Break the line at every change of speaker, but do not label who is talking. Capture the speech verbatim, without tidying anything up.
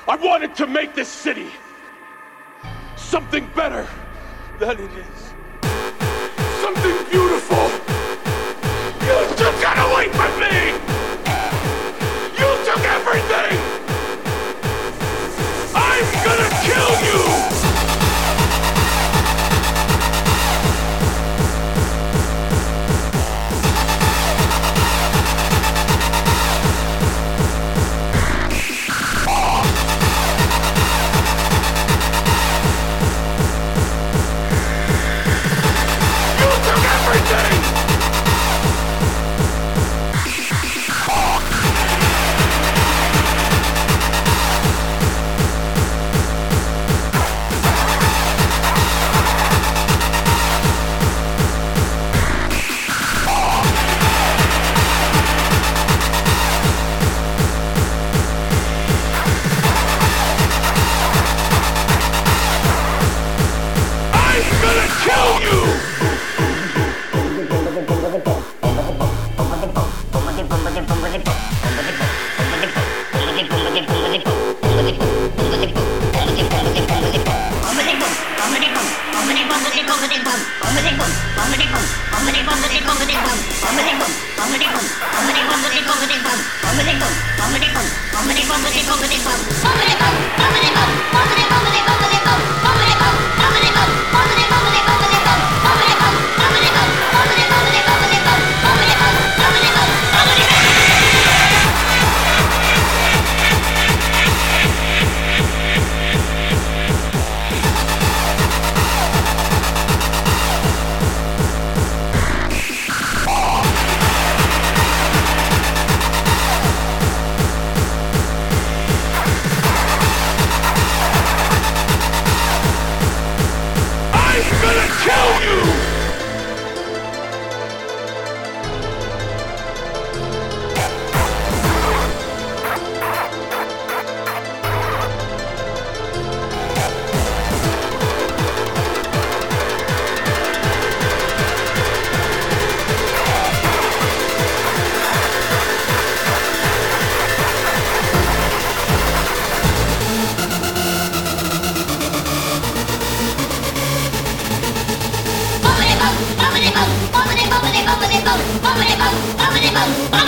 I wanted to make this city something better than it is. Something beautiful. You took that away from me! You took everything! I'm gonna kill you!
Bum, bum, bum, bum, bum, bum, bum, bum, bum, bum, bum, bum, bum, bum, bum, bum,